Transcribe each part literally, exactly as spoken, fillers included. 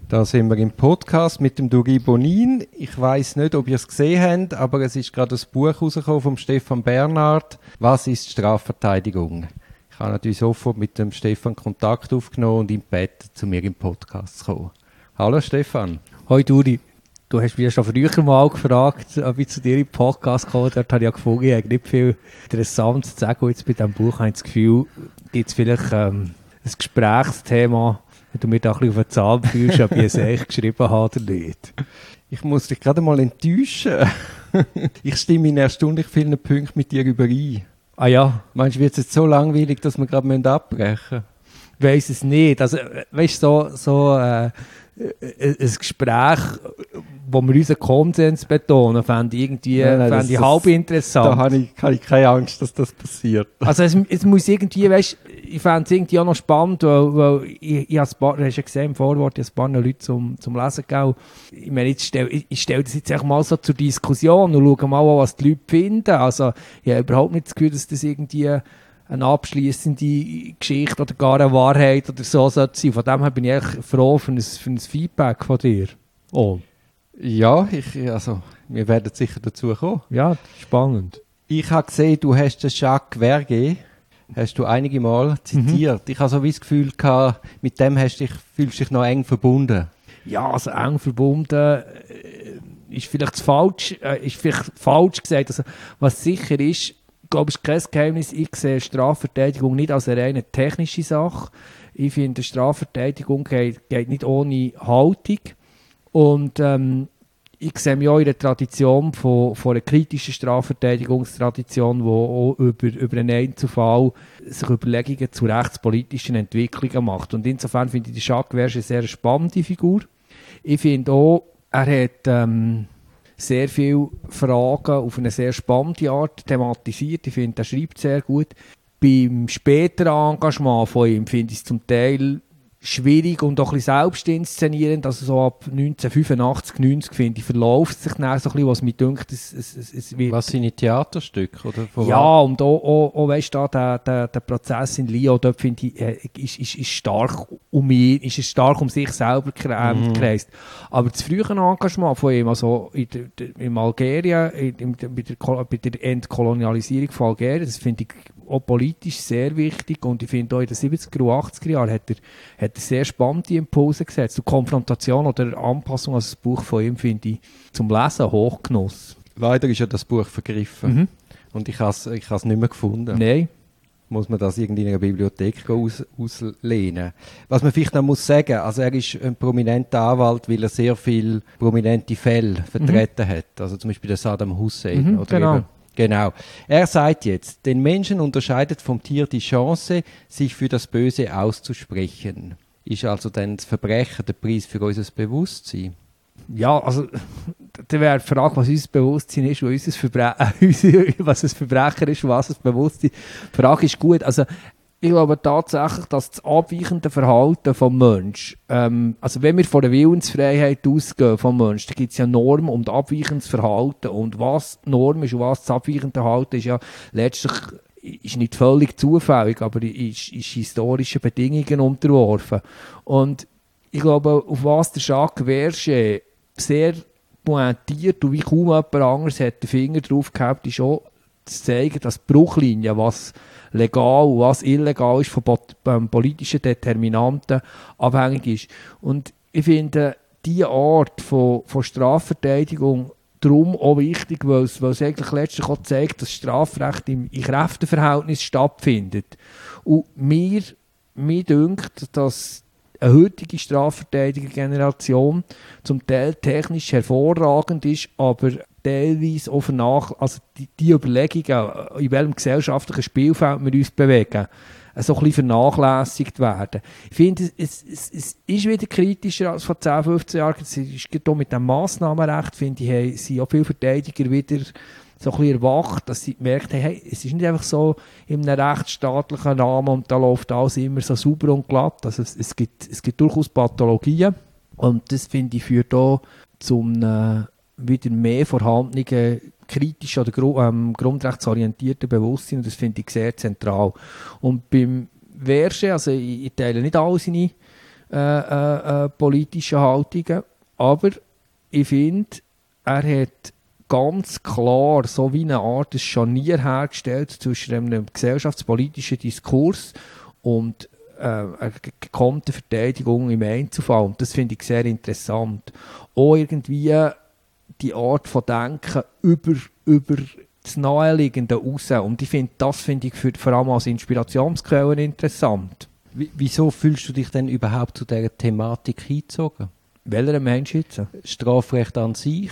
Da sind wir im Podcast mit dem Duri Bonin. Ich weiss nicht, ob ihr es gesehen habt, aber es ist gerade ein Buch rausgekommen vom Stefan Bernhard. Was ist Strafverteidigung? Ich habe natürlich sofort mit dem Stefan Kontakt aufgenommen und ihn gebeten, zu mir im Podcast zu kommen. Hallo Stefan. Hoi Duri. Du hast mich schon früher mal gefragt, ob ich zu dir im Podcast komme. Dort habe ich ja gefunden, ich habe nicht viel Interessantes zu sagen. Und jetzt bei diesem Buch habe ich das Gefühl, gibt es vielleicht ähm, ein Gesprächsthema, wenn du mir da ein bisschen auf den Zahn fühlst, ob ich es echt geschrieben habe oder nicht. Ich muss dich gerade mal enttäuschen. Ich stimme in erstaunlich vielen Punkten mit dir überein. Ah ja? Meinst du, wird es jetzt so langweilig, dass wir gerade abbrechen müssen? Ich weiss es nicht. Also, weißt du, so, so äh, ein Gespräch, wo wir unseren Konsens betonen, fände ich irgendwie nein, nein, fände das, ich halb das, interessant. Da habe ich, habe ich keine Angst, dass das passiert. Also es, es muss irgendwie, weißt, ich fände es irgendwie auch noch spannend, weil, weil ich, ich habe ein paar, du hast ja gesehen im Vorwort, ich habe ein paar Leute zum, zum Lesen gegeben. Ich meine, ich stelle ich, ich stell das jetzt einfach mal so zur Diskussion und schaue mal an, was die Leute finden. Also ich habe überhaupt nicht das Gefühl, dass das irgendwie eine abschliessende Geschichte oder gar eine Wahrheit oder so sollte sein. Von dem her bin ich echt froh für ein, für ein Feedback von dir. Oh. Ja, ich, also, wir werden sicher dazu kommen. Ja, spannend. Ich habe gesehen, du hast den Jacques Verguet, hast du einige Mal zitiert. Mhm. Ich habe so wie das Gefühl gehabt, mit dem hast dich, fühlst du dich noch eng verbunden. Ja, also eng verbunden äh, ist vielleicht falsch, äh, ist vielleicht falsch gesagt. Also, was sicher ist, ich glaube, es ist kein Geheimnis, ich sehe Strafverteidigung nicht als eine reine technische Sache. Ich finde, Strafverteidigung geht, geht nicht ohne Haltung. Und ähm, ich sehe mich auch in der Tradition von, von einer kritischen Strafverteidigungstradition, die auch über, über einen Einzelfall sich Überlegungen zu rechtspolitischen Entwicklungen macht. Und insofern finde ich die Jacques Verguet eine sehr spannende Figur. Ich finde auch, er hat ähm, sehr viele Fragen auf eine sehr spannende Art thematisiert. Ich finde, er schreibt sehr gut. Beim späteren Engagement von ihm finde ich es zum Teil schwierig und auch ein bisschen selbst inszenierend. Also so ab neunzehnhundertfünfundachtzig, neunzig finde ich, verläuft sich dann so ein bisschen, was mir dünkt, es, es, es, es wird... Was seine Theaterstücke? Oder von ja, was? Und auch, auch, auch weißt du, der, der, der Prozess in Lyon, dort finde ich, äh, ist, ist, ist stark um ihn, ist es stark um sich selber gekreist. Mhm. Aber das frühe Engagement von ihm, also in, der, in Algerien, in, in, bei, der, bei der Entkolonialisierung von Algerien, das finde ich auch politisch sehr wichtig, und ich finde auch in den siebziger und achtziger Jahren hat er, hat er sehr spannende Impulse gesetzt. Und Konfrontation oder Anpassung an das Buch von ihm finde ich zum Lesen Hochgenuss. Leider ist ja das Buch vergriffen. Mhm. Und ich habe es ich nicht mehr gefunden. Nein. Muss man das irgendwie in einer Bibliothek aus, auslehnen. Was man vielleicht noch muss sagen, also er ist ein prominenter Anwalt, weil er sehr viele prominente Fälle vertreten mhm. hat. Also zum Beispiel der Saddam Hussein. Mhm, oder genau. Eben, genau. Er sagt jetzt, den Menschen unterscheidet vom Tier die Chance, sich für das Böse auszusprechen. Ist also dann das Verbrechen der Preis für unser Bewusstsein? Ja, also da wäre die Frage, was unser Bewusstsein ist, was, unser Verbre- was ein Verbrecher ist, was ein Bewusstsein. Die Frage ist gut. Also ich glaube tatsächlich, dass das abweichende Verhalten des Menschen, ähm, also wenn wir von der Willensfreiheit ausgehen vom Menschen, dann gibt es ja Normen und abweichendes Verhalten. Und was Norm ist und was das abweichende Verhalten ist, ja letztlich ist nicht völlig zufällig, aber ist, ist historischen Bedingungen unterworfen. Und ich glaube, auf was der Jacques Verguet sehr pointiert und wie kaum jemand anderes hat den Finger drauf gehabt, ist auch zu zeigen, dass die Bruchlinie, was legal und was illegal ist, von ähm, politischen Determinanten abhängig ist. Und ich finde, diese Art von, von Strafverteidigung darum auch wichtig, weil es, weil es eigentlich letztlich auch zeigt, dass Strafrecht im, im Kräfteverhältnis stattfindet. Und mir, mir dünkt, dass eine heutige Strafverteidiger-Generation zum Teil technisch hervorragend ist, aber teilweise auch vernach, also die, die Überlegungen, in welchem gesellschaftlichen Spielfeld wir uns bewegen, so ein bisschen vernachlässigt werden. Ich finde, es, es, es ist wieder kritischer als vor zehn, fünfzehn Jahren. Es ist gerade mit dem Massnahmenrecht, finde ich, haben, sind auch viele Verteidiger wieder so ein bisschen erwacht, dass sie gemerkt haben, hey, es ist nicht einfach so in einem rechtsstaatlichen Rahmen und da läuft alles immer so sauber und glatt. Also es, es, gibt, es gibt durchaus Pathologien, und das, finde ich, führt auch zum äh, wieder mehr vorhandenen kritisch oder gru- ähm, grundrechtsorientierten Bewusstsein, und das finde ich sehr zentral. Und beim Verguet, also ich, ich teile nicht alle seine äh, äh, äh, politischen Haltungen. Aber ich finde, er hat ganz klar so wie eine Art des Scharnier hergestellt zwischen einem gesellschaftspolitischen Diskurs und äh, einer gekonnten Verteidigung im Einzelfall. Und das finde ich sehr interessant. Auch irgendwie die Art von Denken über, über das Naheliegende raus. Und ich finde, das finde ich für, vor allem als Inspirationsquelle interessant. W- Wieso fühlst du dich denn überhaupt zu dieser Thematik hingezogen? Welcher Mensch jetzt? Strafrecht an sich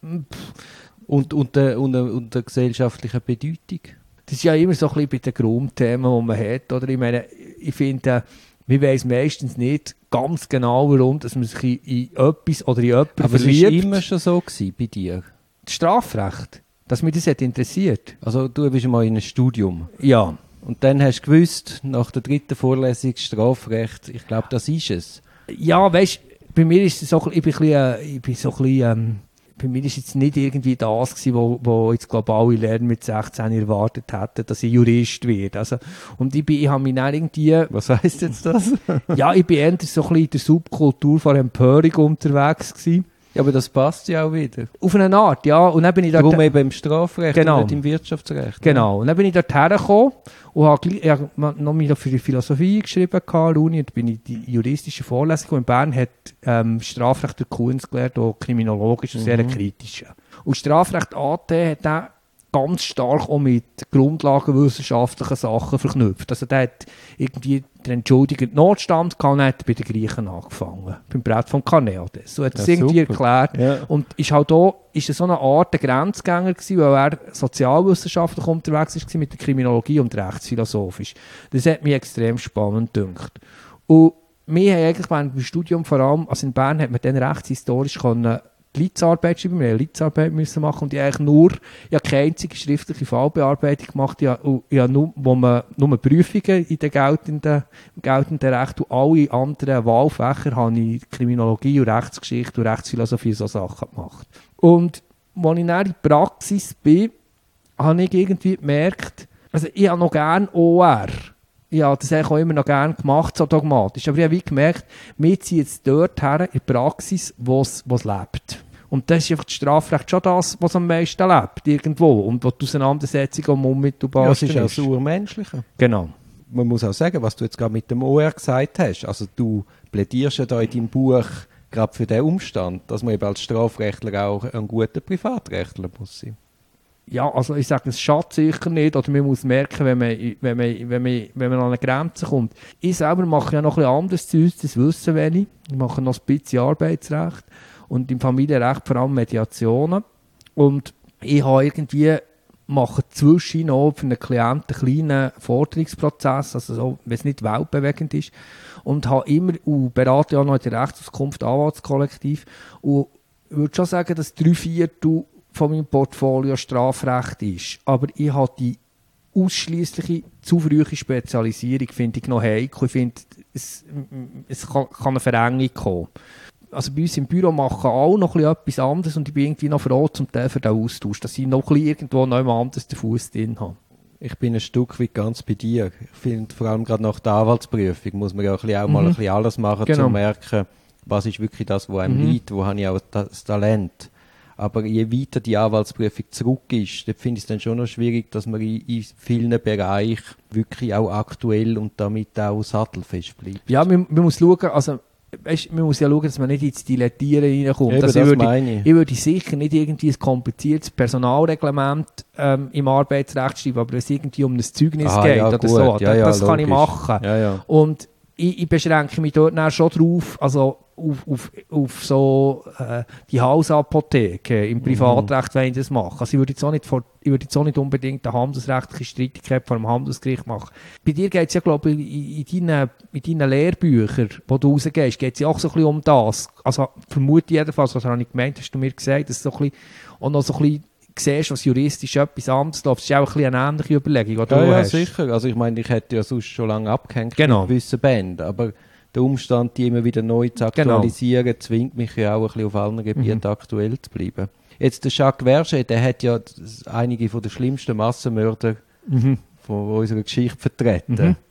und, und, der, und, der, und der gesellschaftlichen Bedeutung? Das ist ja immer so ein bisschen bei den Grundthemen, die man hat. Oder? Ich meine, ich finde, man weiss meistens nicht ganz genau, warum dass man sich in, in etwas oder in jemanden Aber es verliebt. war immer schon so gewesen bei dir. Das Strafrecht, dass mich das hat interessiert. Also du bist mal in einem Studium. Ja. Und dann hast du gewusst, nach der dritten Vorlesung Strafrecht, ich glaube, das ist es. Ja, weißt du, bei mir ist es so, ich bin, ein bisschen, äh, ich bin so ein bisschen, ähm, bei mir ist jetzt nicht irgendwie das gewesen, wo, wo jetzt, glaube ich, alle Lerner mit sechzehn erwartet hätten, dass ich Jurist werde. Also, und ich bin, ich habe mich dann irgendwie... Was heisst jetzt das? Ja, ich bin eher so ein bisschen in der Subkultur von Empörung unterwegs gewesen. Ja, aber das passt ja auch wieder. Auf eine Art, ja. Und dann bin ich dort... Darum eben im Strafrecht Genau. und nicht im Wirtschaftsrecht. Genau. Und dann bin ich dort hergekommen und habe gleich, ja, noch mal für die Philosophie geschrieben an der Uni und bin in die juristische Vorlesung. Und in Bern hat ähm, Strafrecht der Kunz gelernt, auch kriminologisch und sehr Mhm. kritisch. Und Strafrecht A T hat auch ganz stark auch mit grundlagenwissenschaftlichen Sachen verknüpft. Also der hat irgendwie den entschuldigenden Notstand gehabt und hat bei den Griechen angefangen. Beim Brett von Carneades. So hat er es Ja, irgendwie super. erklärt. Ja. Und ist halt auch, ist er so eine Art der Grenzgänger gewesen, weil er sozialwissenschaftlich unterwegs war mit der Kriminologie und rechtsphilosophisch. Das hat mich extrem spannend gedacht. Und wir haben eigentlich während dem Studium vor allem, also in Bern hat man dann rechtshistorisch können die Litzarbeit schreiben, wir mussten Litzarbeit müssen machen und ich habe eigentlich nur, ich habe keine einzige schriftliche Fallbearbeitung gemacht, ich habe, ich habe nur, wo man nur Prüfungen in den geltenden, im geltenden Recht und alle anderen Wahlfächer habe ich Kriminologie und Rechtsgeschichte und Rechtsphilosophie so Sachen gemacht. Und als ich dann in der Praxis bin, habe ich irgendwie gemerkt, also ich habe noch gerne O R. Ich habe das eigentlich auch immer noch gerne gemacht, so dogmatisch. Aber ich habe wie gemerkt, wir ziehen jetzt dort her in die Praxis, wo es lebt. Und das ist einfach das Strafrecht schon das, was am meisten lebt, irgendwo. Und wo die Auseinandersetzung am unmittelbar Ja, es ist auch das Urmenschliche. Genau. Man muss auch sagen, was du jetzt gerade mit dem O R gesagt hast. Also du plädierst ja da in deinem Buch gerade für den Umstand, dass man eben als Strafrechtler auch ein guter Privatrechtler muss sein. Ja, also ich sage, es schadet sicher nicht, oder man muss merken, wenn man, wenn man, wenn man, wenn man an eine Grenze kommt. Ich selber mache ja noch ein bisschen anderes zu uns, das wissen wenig. Ich mache noch ein bisschen Arbeitsrecht und im Familienrecht vor allem Mediationen. Und ich habe irgendwie, mache zwischen noch für einen Klienten einen kleinen Forderungsprozess, also so, wenn es nicht weltbewegend ist. Und habe immer, und berate ja noch in der Rechtsauskunft Anwaltskollektiv, und ich würde schon sagen, dass drei Viertel von meinem Portfolio Strafrecht ist. Aber ich habe die ausschliessliche, zu frühe Spezialisierung finde ich noch heikel. Ich finde, es, es kann, kann eine Verengung kommen. Also bei uns im Büro machen alle noch etwas anderes und ich bin irgendwie noch froh zum Teil für den Austausch, dass ich noch irgendwo noch anders den Fuß drin habe. Ich bin ein Stück weit ganz bei dir. Ich finde, vor allem gerade nach der Anwaltsprüfung muss man ja auch, ein bisschen auch mal Mhm. ein bisschen alles machen, Genau. um zu merken, was ist wirklich das, was einem Mhm. liegt, wo habe ich auch das Talent. Aber je weiter die Anwaltsprüfung zurück ist, dann finde ich es dann schon noch schwierig, dass man in, in vielen Bereichen wirklich auch aktuell und damit auch sattelfest bleibt. Ja, man, man muss schauen, also weißt, man muss ja schauen, dass man nicht ins Dilettieren reinkommt. Eben, Also das ich, würde, meine ich. ich würde sicher nicht irgendwie ein kompliziertes Personalreglement ähm, im Arbeitsrecht schreiben, aber wenn es irgendwie um ein Zeugnis Ah, geht ja, oder gut. so, Ja, das, ja, das kann ich logisch. machen. Ja, ja. Und ich, ich beschränke mich dort dann schon drauf, also auf, auf, auf so äh, die Hausapotheke im Privatrecht, wenn ich das mache. Also ich würde jetzt auch nicht, vor, ich würde jetzt auch nicht unbedingt eine handelsrechtliche Streitigkeit vor dem Handelsgericht machen. Bei dir geht es ja, glaube ich, in, in, deinen, in deinen Lehrbüchern, wo du rausgehst, geht es ja auch so ein bisschen um das. Also vermute jedenfalls, was habe ich gemeint, hast du mir gesagt, dass du so ein bisschen, auch noch so ein bisschen siehst, was juristisch etwas anderes läuft. Das ist auch ein bisschen eine ähnliche Überlegung, die Ja, du ja, hast. sicher. Also ich meine, ich hätte ja sonst schon lange abgehängt Genau. mit gewissen Bänden, aber der Umstand, die immer wieder neu zu aktualisieren, genau. zwingt mich ja auch ein bisschen auf allen Gebieten Mhm. aktuell zu bleiben. Jetzt der Jacques Verget, der hat ja einige von den schlimmsten Massenmörder Mhm. von unserer Geschichte vertreten. Mhm.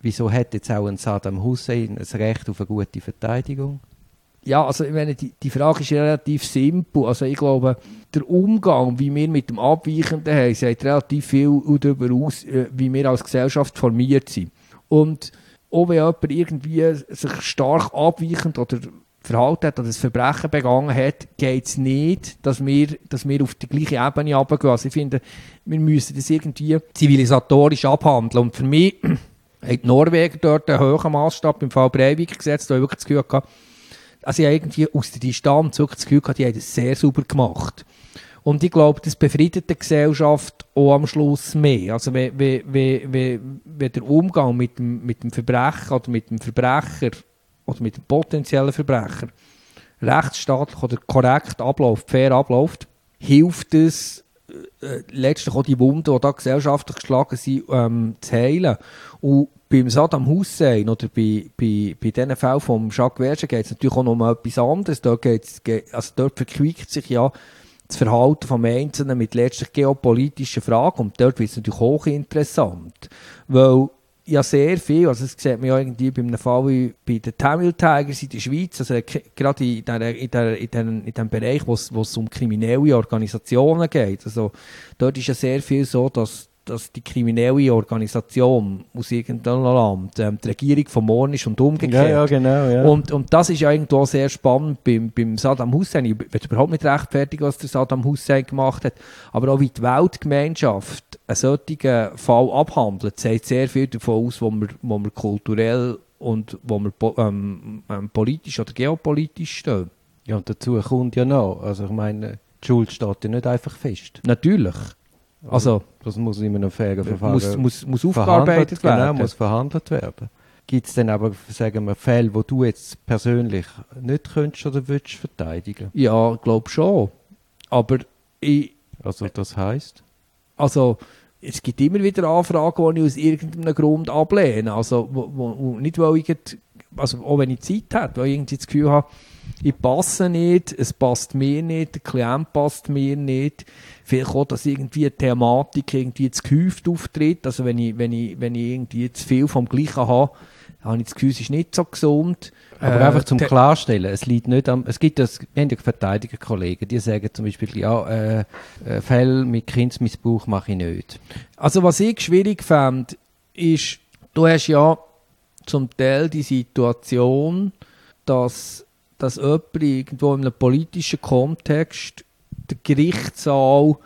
wieso hat jetzt auch ein Saddam Hussein ein Recht auf eine gute Verteidigung? Ja, also ich meine, die, die Frage ist relativ simpel. Also ich glaube, der Umgang, wie wir mit dem Abweichenden haben, sagt relativ viel darüber aus, wie wir als Gesellschaft formiert sind. Und auch wenn jemand irgendwie sich stark abweichend oder verhalten hat oder ein Verbrechen begangen hat, geht es nicht, dass wir, dass wir auf die gleiche Ebene runtergehen. Also ich finde, wir müssen das irgendwie zivilisatorisch abhandeln. Und für mich haben die Norweger dort einen hohen Maßstab im Fall Breivik gesetzt, wo ich wirklich das Gefühl hatte, also ich habe irgendwie aus der Distanz wirklich das Gefühl gehabt, die haben das sehr sauber gemacht. Und ich glaube, das befriedet die Gesellschaft auch am Schluss mehr. Also wenn, wenn, wenn, wenn der Umgang mit dem, mit dem Verbrecher oder mit dem Verbrecher oder mit dem potenziellen Verbrecher rechtsstaatlich oder korrekt abläuft, fair abläuft, hilft es äh, letztlich auch die Wunden, die da gesellschaftlich geschlagen sind, ähm, zu heilen. Und beim Saddam Hussein oder bei, bei, bei diesen Fällen von Jacques Verge geht es natürlich auch noch um etwas anderes. Dort, geht's, also dort verquiegt sich ja das Verhalten des Einzelnen mit letztlich geopolitischen Fragen. Und dort wird es natürlich hochinteressant. Weil ja sehr viel, also das sieht man ja irgendwie bei einem Fall wie bei den Tamil Tigers in der Schweiz, also gerade in, der, in, der, in, den, in dem Bereich, wo es um kriminelle Organisationen geht. Also dort ist ja sehr viel so, dass dass die kriminelle Organisation aus irgendeinem Land ähm, die Regierung vom Morgen ist und umgekehrt. Ja, ja, genau, ja. Und, und das ist ja irgendwo sehr spannend beim, beim Saddam Hussein. Ich will überhaupt nicht rechtfertigen, was der Saddam Hussein gemacht hat, aber auch wie die Weltgemeinschaft einen solchen Fall abhandelt, sagt sehr viel davon aus, wo wir, wo wir kulturell und wo wir ähm, ähm, politisch oder geopolitisch stehen. Ja, und dazu kommt ja noch, also ich meine, die Schuld steht ja nicht einfach fest. Natürlich. Also, das muss in einem fairen Verfahren muss, muss, muss aufgearbeitet werden. Genau, muss verhandelt werden. Gibt es denn aber, sagen wir, Fälle, wo du jetzt persönlich nicht könntest oder willst verteidigen? Ja, ich glaube schon. Aber ich... Also das heisst? Also, es gibt immer wieder Anfragen, die ich aus irgendeinem Grund ablehne. Also, wo, wo, nicht, weil ich... Also, auch wenn ich Zeit habe, weil ich irgendwie das Gefühl habe, ich passe nicht, es passt mir nicht, der Klient passt mir nicht. Vielleicht auch, dass irgendwie eine Thematik irgendwie zu gehäuft auftritt. Also wenn ich, wenn ich, wenn ich irgendwie zu viel vom Gleichen habe, habe ich das Gefühl, es ist nicht so gesund. Aber äh, einfach zum Klarstellen, es liegt nicht am, es gibt das, wir haben ja Verteidigerkollegen, die sagen zum Beispiel, ja, äh, äh, Fälle mit Kindesmissbrauch mache ich nicht. Also was ich schwierig fände, ist, du hast ja zum Teil die Situation, dass dass jemand irgendwo in einem politischen Kontext den Gerichtssaal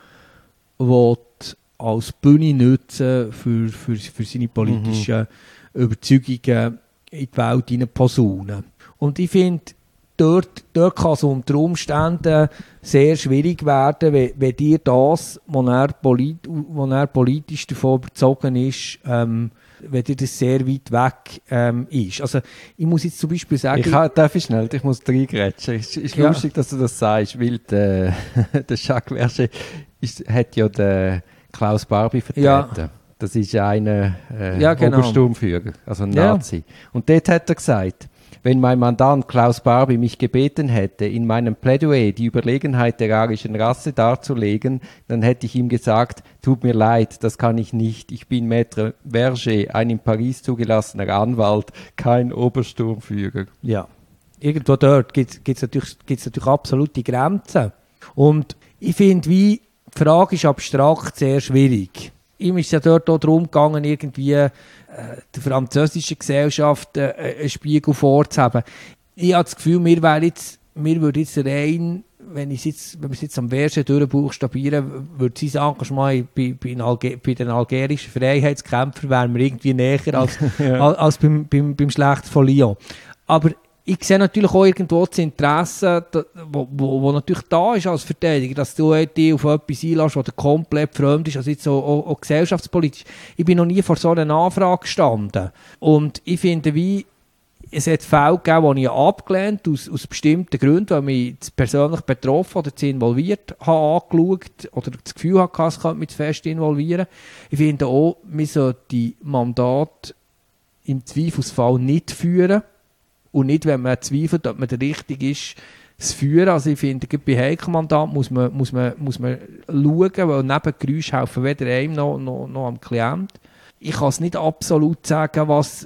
will als Bühne nutzen für, für, für seine politischen mhm. Überzeugungen in die Welt hinein posaunen. Und ich finde, dort, dort kann es unter Umständen sehr schwierig werden, wenn, wenn dir das, was er, polit, was er politisch davon überzogen ist, ähm, wenn dir das sehr weit weg ähm, ist. Also ich muss jetzt zum Beispiel sagen... Ich kann, darf ich schnell, ich muss reingrätschen. Es ist, ist ja. lustig, dass du das sagst, weil der, der Jacques Verge ist, hat ja den Klaus Barbie vertreten. Ja. Das ist einer äh, ja, genau. Obersturmführer, also ein ja. Nazi. Und dort hat er gesagt, wenn mein Mandant Klaus Barbie mich gebeten hätte, in meinem Plädoyer die Überlegenheit der arischen Rasse darzulegen, dann hätte ich ihm gesagt, tut mir leid, das kann ich nicht. Ich bin Maître Verge, ein in Paris zugelassener Anwalt, kein Obersturmführer. Ja, irgendwo dort gibt es natürlich, gibt's natürlich absolute Grenzen. Und ich finde, wie die Frage ist abstrakt sehr schwierig. Ihm ist es ja dort auch darum gegangen, irgendwie äh, der französischen Gesellschaft äh, einen Spiegel vorzuheben. Ich habe das Gefühl, wir wären jetzt, wir würden jetzt rein, wenn, ich jetzt, wenn wir es jetzt am Verge durchbuchstabieren, würde sein Engagement bei, bei, Alge, bei den algerischen Freiheitskämpfern wären wir irgendwie näher als, ja. als, als beim, beim, beim Schlecht von Lyon. Aber ich sehe natürlich auch irgendwo das Interesse, wo, wo, wo natürlich da ist als Verteidiger, dass du dich auf etwas einlässt, das dir komplett fremd ist, also jetzt auch, auch, auch gesellschaftspolitisch. Ich bin noch nie vor so einer Anfrage gestanden. Und ich finde, wie es hat Fälle gegeben, die ich abgelehnt habe, aus, aus bestimmten Gründen, weil mich persönlich betroffen oder zu involviert habe, angeschaut oder das Gefühl hatte, es könnte mich zu fest involvieren. Ich finde auch, man sollte die Mandate im Zweifelsfall nicht führen. Und nicht, wenn man zweifelt, ob man der Richtige ist, zu führen. Also ich finde, bei Heikelmandat muss man, muss man, muss man schauen, weil Nebengeräusche helfen weder einem noch, noch, noch am Klient. ich kann es nicht absolut sagen, was,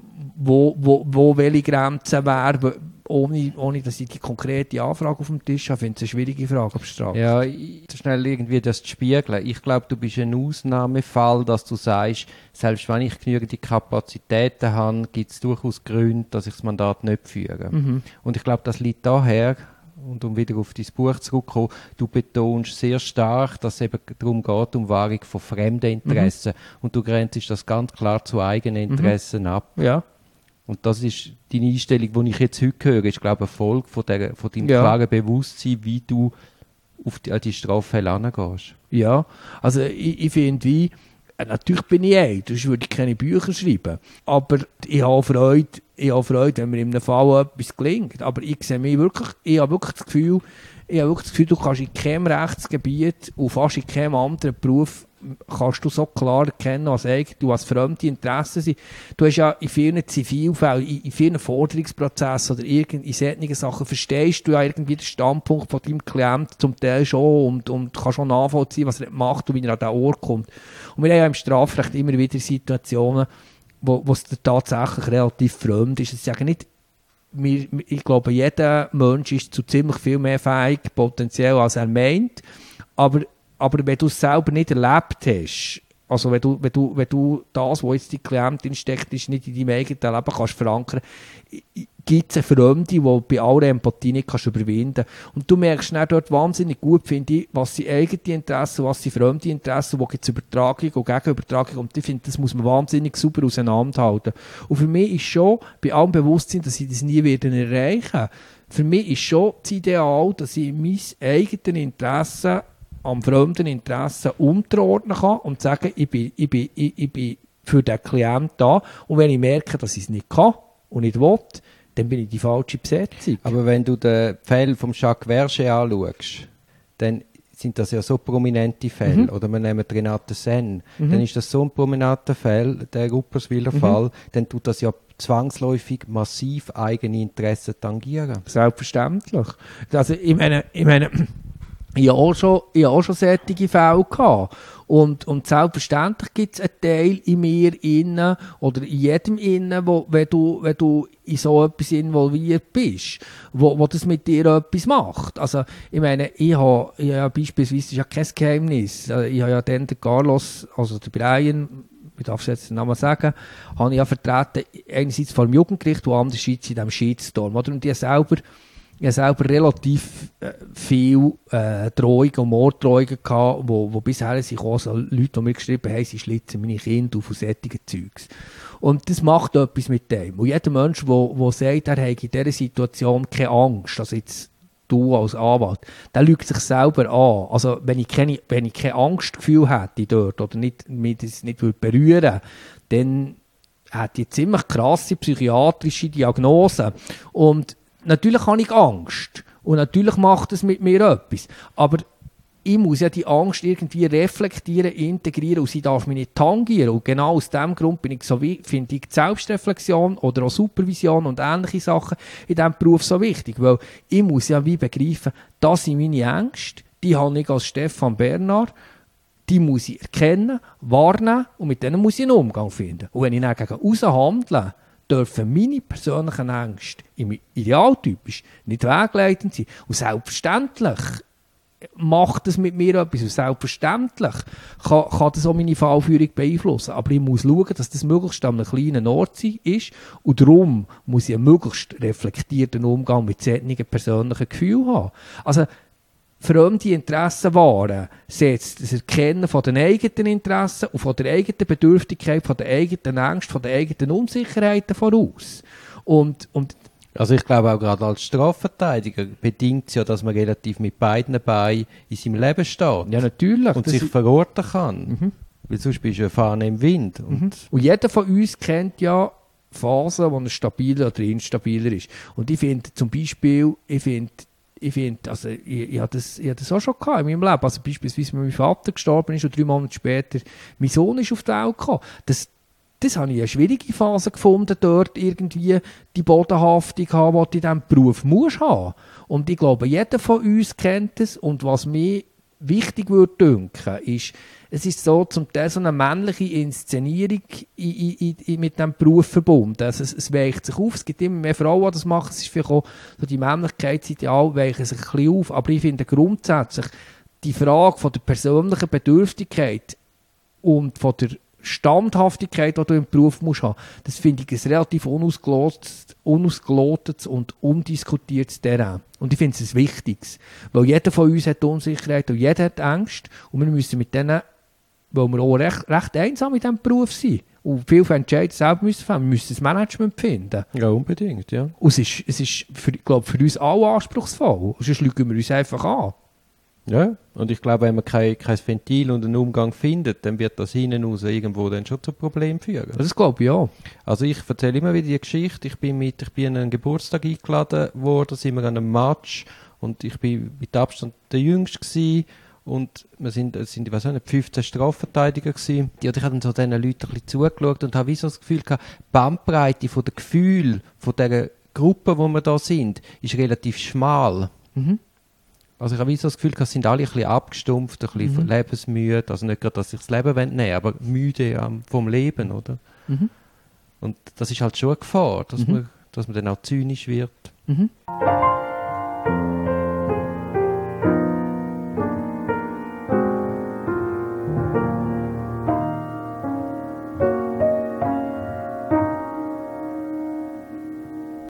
wo, wo, wo welche Grenzen wären, ohne, ohne dass ich die konkrete Anfrage auf dem Tisch habe. Ich finde es eine schwierige Frage, ob Strafe. Ja, ich, schnell irgendwie das zu spiegeln. Ich glaube, du bist ein Ausnahmefall, dass du sagst, selbst wenn ich genügend Kapazitäten habe, gibt es durchaus Gründe, dass ich das Mandat nicht führe. Mhm. Und ich glaube, das liegt daher, und um wieder auf dein Buch zurückzukommen, du betonst sehr stark, dass es eben darum geht, um Wahrung von fremden Interessen. Mhm. Und du grenzt das ganz klar zu eigenen Interessen mhm. ab. Ja. Und das ist deine Einstellung, die ich jetzt heute höre, ist, glaube ich, eine Folge von, der, von deinem ja. klaren Bewusstsein, wie du auf die, an die Straffälle herangehst. Ja, also ich, ich finde, wie, natürlich bin ich ein, sonst würde ich keine Bücher schreiben. Aber ich habe Freude, ich habe Freude, wenn mir in einem Fall etwas gelingt. Aber ich sehe mich wirklich, ich habe wirklich das Gefühl, ich habe wirklich das Gefühl, du kannst in keinem Rechtsgebiet und fast in keinem anderen Beruf kannst du so klar erkennen, was eigentlich du als fremde Interessen sind. Du hast ja in vielen Zivilfällen, in, in vielen Forderungsprozessen oder irgend, in solchen Sachen verstehst du ja irgendwie den Standpunkt von deinem Klienten zum Teil schon und, und kannst schon nachvollziehen, was er macht und wie er an den Ort kommt. Und wir haben ja im Strafrecht immer wieder Situationen, wo, wo es tatsächlich relativ fremd ist. Es ist ja nicht, wir, ich glaube, jeder Mensch ist zu ziemlich viel mehr fähig, potenziell, als er meint, aber Aber wenn du es selber nicht erlebt hast, also wenn du, wenn du, wenn du das, was jetzt die Klientin steckt, ist, nicht in deinem eigenen Leben kannst verankern, gibt es eine Fremde, die bei aller Empathie nicht kannst überwinden kannst. Und du merkst dann dort wahnsinnig gut, finde ich, was sind eigene Interessen, was sind fremde Interessen, wo gibt es Übertragung und Gegenübertragung. Und ich finde, das muss man wahnsinnig sauber auseinanderhalten. Und für mich ist schon, bei allem Bewusstsein, dass ich das nie werden erreichen, für mich ist schon das Ideal, dass ich mein eigenes Interesse am fremden Interessen unterordnen kann und sagen, ich bin, ich bin, ich, ich bin für den Klienten da. Und wenn ich merke, dass ich es nicht kann und nicht will, dann bin ich die falsche Besetzung. Aber wenn du den Fall von Jacques Verger anschaust, dann sind das ja so prominente Fälle. Mhm. Oder wir nehmen Renate Senn. Mhm. Dann ist das so ein prominenter Fall, der Rupperswiller mhm. Fall, dann tut das ja zwangsläufig massiv eigene Interessen tangieren. Selbstverständlich. Also ich meine, ich meine Ich habe auch schon, ich habe auch schon solche Fälle gehabt. Und, und selbstverständlich gibt es einen Teil in mir innen oder in jedem innen, wo, wenn du, wenn du in so etwas involviert bist, wo, wo das mit dir etwas macht. Also, ich meine, ich habe, ich habe beispielsweise, das ist ja kein Geheimnis, ich habe ja dann den Carlos, also den Brian, ich darf es jetzt den Namen sagen, habe ich ja vertreten, einerseits vor dem Jugendgericht und andererseits in diesem Shitstorm. Oder? Und die selber Ich hatte selber relativ äh, viele äh, Drohungen und Morddrohungen gehabt, wo, wo bisher sich auch so Leute, die mir geschrieben haben, sie schlitzen meine Kinder auf und solche Zeugs. Und das macht etwas mit dem. Und jeder Mensch, der sagt, er habe in dieser Situation keine Angst, also jetzt du als Anwalt, der lügt sich selber an. Also wenn ich keine, wenn ich kein Angstgefühl hätte dort oder nicht, mich das nicht würde berühren, dann hätte ich ziemlich krasse psychiatrische Diagnosen. Und natürlich habe ich Angst und natürlich macht es mit mir etwas, aber ich muss ja die Angst irgendwie reflektieren, integrieren und sie darf mich nicht tangieren. Und genau aus diesem Grund bin ich so, finde ich die Selbstreflexion oder auch Supervision und ähnliche Sachen in diesem Beruf so wichtig, weil ich muss ja wie begreifen, das sind meine Ängste, die habe ich als Stefan Bernard, die muss ich erkennen, wahrnehmen und mit denen muss ich einen Umgang finden. Und wenn ich dann gegen aussen handle, dürfen meine persönlichen Ängste im idealtypisch nicht wegleitend sein. Und selbstverständlich macht das mit mir etwas. Und selbstverständlich kann, kann das auch meine Fallführung beeinflussen. Aber ich muss schauen, dass das möglichst an einem kleinen Ort ist. Und darum muss ich einen möglichst reflektierten Umgang mit solchen persönlichen Gefühlen haben. Also, fremde Interessen wahren, setzt das Erkennen von den eigenen Interessen und von der eigenen Bedürftigkeit, von den eigenen Ängsten, von den eigenen Unsicherheiten voraus. Und, und also ich glaube auch gerade als Strafverteidiger bedingt es ja, dass man relativ mit beiden Beinen in seinem Leben steht. Ja, natürlich. Und sich verorten kann. Mhm. Weil sonst bist du eine Fahne im Wind. Und, mhm. und jeder von uns kennt ja Phasen, wo er stabiler oder instabiler ist. Und ich finde zum Beispiel, ich finde, Ich finde, also ich, ich habe das, ich hab das auch schon gehabt in meinem Leben. Also beispielsweise, wenn mein Vater gestorben ist und drei Monate später mein Sohn ist auf die Welt gekommen. Das, das habe ich eine schwierige Phase gefunden, dort irgendwie die Bodenhaftung haben, die du in diesem Beruf musst haben. Und ich glaube, jeder von uns kennt es. Und was mich wichtig würde denken, ist, es ist so zum Teil so eine männliche Inszenierung in, in, in, mit diesem Beruf verbunden. Also es, es weicht sich auf, es gibt immer mehr Frauen, die das machen, es ist vielleicht auch so die Männlichkeitsideale weichen sich ein bisschen auf, aber ich finde grundsätzlich die Frage von der persönlichen Bedürftigkeit und von der Standhaftigkeit, die du im Beruf musst haben, das finde ich ein relativ unausgelotetes, unausgelotetes und undiskutiertes Terrain. Und ich finde es ein wichtiges, weil jeder von uns hat Unsicherheit und jeder hat Angst und wir müssen mit denen, weil wir auch recht, recht einsam in diesem Beruf sind und viel Entscheidungen selber müssen fällen, wir müssen das Management finden. Ja, unbedingt, ja. Und es ist, es ist für, ich glaube, für uns alle anspruchsvoll, sonst lügen wir uns einfach an. Ja, und ich glaube, wenn man kein, kein Ventil und einen Umgang findet, dann wird das hinten raus irgendwo dann schon zu Problemen führen. Das glaube ich ja. Also ich erzähle immer wieder die Geschichte, ich bin, mit, ich bin an einen Geburtstag eingeladen worden, sind wir an einem Match und ich bin mit Abstand der Jüngste gewesen und wir sind, es sind ich weiß nicht, fünfzehn Strafverteidiger gewesen. Und ich habe dann so diesen Leuten ein bisschen zugeschaut und habe wie so das Gefühl gehabt, die Bandbreite von der Gefühle von dieser Gruppe, wo wir da sind, ist relativ schmal. Mhm. Also ich habe so das Gefühl, es sind alle ein bisschen abgestumpft, ein bisschen mhm. lebensmüde. Also nicht gerade, dass sich das Leben nehmen wollen, aber müde ähm, vom Leben, oder? Mhm. Und das ist halt schon eine Gefahr, dass, mhm. man, dass man dann auch zynisch wird. Mhm.